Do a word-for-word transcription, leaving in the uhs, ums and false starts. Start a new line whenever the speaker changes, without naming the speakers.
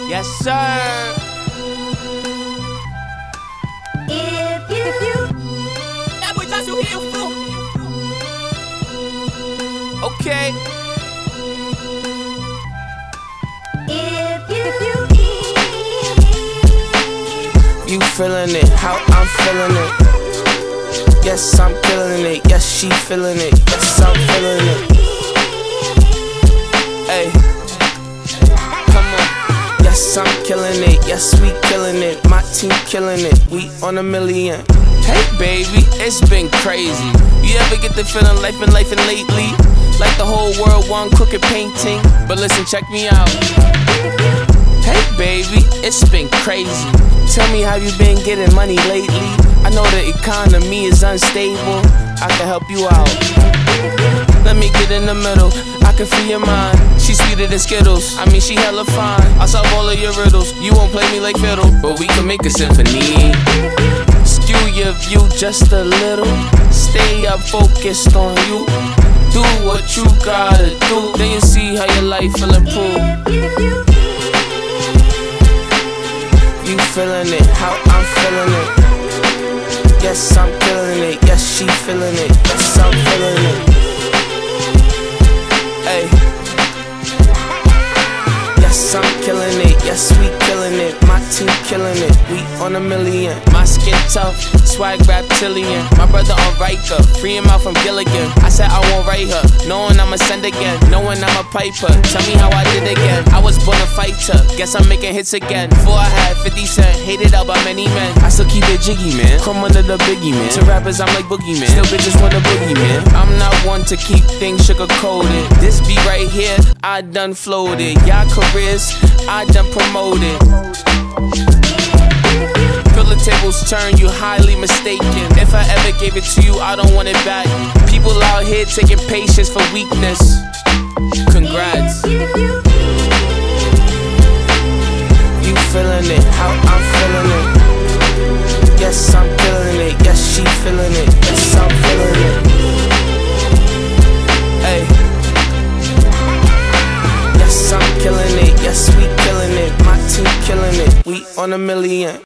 Yes, sir.
If you, if you,
That boy just you here for. Okay.
if you, if you,
You feeling it, how I'm feeling it. Yes, I'm killing it. Yes, she feeling it. Yes, I'm feeling it. Hey, come on. Yes, I'm killing it. Yes, we killing it. My team killing it. We on a million. Hey, baby, it's been crazy. You ever get the feeling life been life lately? Like the whole world one crooked painting. But listen, check me out. Hey baby, it's been crazy. Tell me how you been getting money lately. I know the economy is unstable. I can help you out. Let me get in the middle. I can free your mind. She sweeter than Skittles. I mean she hella fine. I'll solve all of your riddles. You won't play me like fiddle, but we can make a symphony. Skew your view just a little. Stay up focused on you. Do what you gotta do. Then you see how your life will improve.
if you,
You feeling it, how I'm feeling it. Yes, I'm killing it. Yes, she feeling it. Yes, I'm feeling it. Hey. Yes, I'm killing it. Yes, we killing it. My team killing it. We on a million. My skin tough, swag reptilian. My brother on Riker, free him out from Gilligan. I said I won't write her, knowing I'ma send again, knowing I'm a piper. Tell me how I did again. I was born a fighter. Guess I'm making hits again. Before I had fifty cent, hated out by many men. I still keep it jiggy, man. Come under the biggie, man. To rappers, I'm like boogeyman. Still bitches want a boogie, man. I'm not one to keep things sugar coated. This beat right here, I done floated. Y'all careers, I done promoted. Feel the tables turn, you highly mistaken. If I ever gave it to you, I don't want it back. People out here taking patience for weakness. Congrats.
if you,
You feeling it, how I'm feeling it. Yes, I'm feeling it. Yes, she feeling it. Yes, I'm feeling it. Hey. Yes, I'm killing it. Yes, we killing it. My team killing it. We on a million.